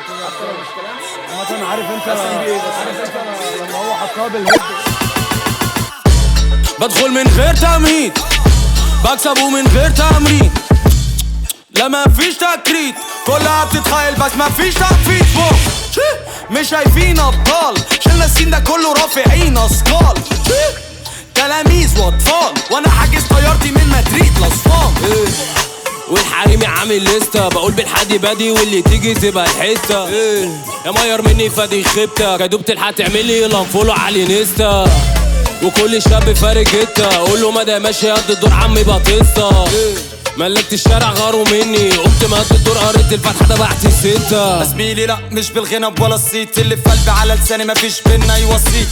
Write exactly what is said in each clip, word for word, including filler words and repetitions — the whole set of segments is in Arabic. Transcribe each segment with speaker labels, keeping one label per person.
Speaker 1: مثلا عارف انت عارف انت لما هو حطها بالهيد.
Speaker 2: بدخل من غير تمهيد بكسب ومن غير تمرين، لا مفيش تكريت كلها بتتخيل بس مفيش تنفيذ. فوق مش شايفين ابطال، شلنا السين ده كله رافعين اثقال، تلاميذ واطفال وانا حاجز طيارتي من مدريد لاصفان. والحريمي عامل لسته بقول بالحدي بادي واللي تيجي تبقى الحته. يا ماير مني فادي خيبتك يا دوب تلحق تعملي لانفولو على الانستا، وكل شاب فارق جتا قول له مدى ماشي قد الدور عمي باتيستا. ملكت الشارع غاروا مني قمت مقد الدور قريت الفتحة دبحت الستة.
Speaker 3: زميلي لا مش بالغنب ولا الصيت، اللي في قلبي على لساني مفيش بينا يوصيك.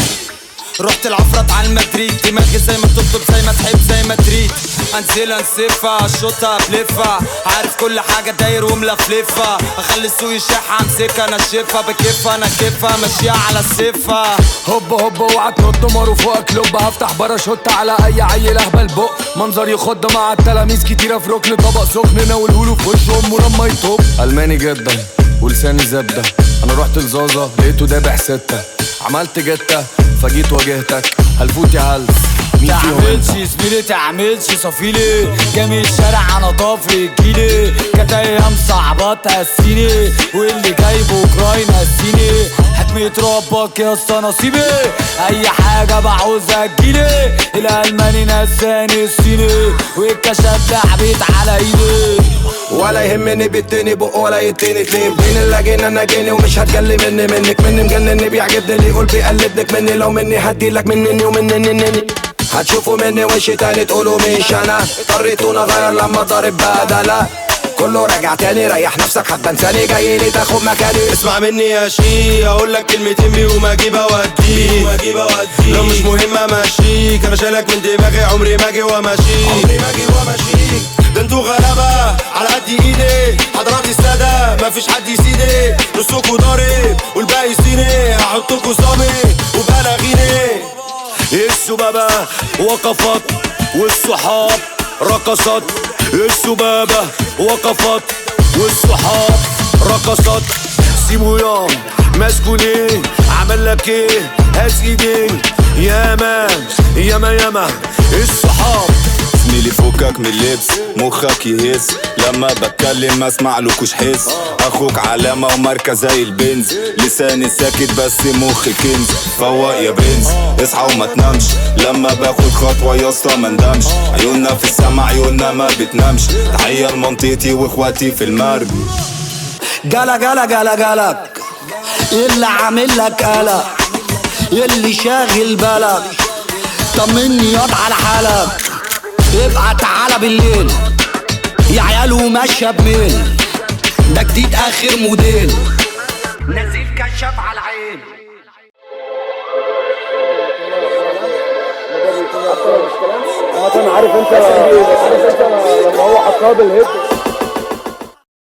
Speaker 3: رحت العفرات على المدريد دماغي زي ما تطلب زي ما تحب زي ما تريد، انزلها نسفها اشوطها بلفها عارف كل حاجه داير وملفلفها، اخلي السوق يشح امسكها انشفها بكيفها انا كيفها ماشيها على السفه.
Speaker 1: هوب هوب اوعى تنط مارو فوقك لب، هفتح باراشوت على اي عيل اهبل بق، منظر يخض مع التلاميذ كتيره في ركن طبق سخن ناولهوله في وشهم ولما يطب. الماني جدا ولساني زبده، انا رحت لزازا لقيته دابح سته، عملت جته فجيت واجهتك هلفوت يا هلس مين فيهم انت؟
Speaker 3: تعملش زميلي تعملش صفيلي جامي الشارع انا طافي جيلي، كانت ايام صعبة تهسيني واللي جايبه اوكراين هسيني، حكمة ربك يا اسطى نصيبي اي حاجة بعوزها تجيلي، الالماني نساني الصيني والكشاف لعبت على ايدي.
Speaker 4: ولا يهمني بالتاني بق ولا يتاني اتنين، بين اللاجين انا جاني ومش هتجلي مني منك، مني مجنني بيعجبني اللي يقول بيقلدك مني، لو مني هديلك منني ومنني نني هتشوفوا مني وش تاني تقولوا مش انا، اضطريتوني اغير لما ضارب بدلا كله راجع تاني ريح نفسك حتى انساني جايلي تاخد مكاني.
Speaker 5: اسمع مني يا شي اقولك كلمتين بيهم اجيب اوديك، لو مش مهمة ماشيك انا شايلك من دماغي عمري ما اجي واماشيك،
Speaker 4: عمري ما اجي واماشيك.
Speaker 5: ده انتوا غلابة على قد ايدي حضرات السادة مفيش حد يسيدي، نصكوا ضارب والباقي صيني هحطكوا صامي وبلاغيني. السبابة وقفت والصحاب رقصت، السبابة وقفت والصحاب رقصت. سيبوا يوم مسكونين عمل لك ايه هات ايدين ياما ياما ياما الصحاب.
Speaker 6: زميلي فوقك من اللبس مخك يهز لما بتكلم ما اسمعلكوش حس، اخوك علامة وماركة زي البنز، لساني ساكت بس مخي كنز، فوق يا برنس اصحى وما تنامش لما باخد خطوة يا اسطى ما ندمش، عيوننا في السما عيوننا ما بتنامش، تحية لمنطقتي واخواتي في المرمي.
Speaker 4: جالا جالا جالا جالك اللي عامل لك قلق اللي شاغل بالك، طمني ياض على حالك ابقى تعالى بالليل يا عيال وماشيه بميل، ده جديد اخر موديل نزيف كشاف على العين.
Speaker 1: مثلا عارف انت عارف انت لما هو حطها بالهيد.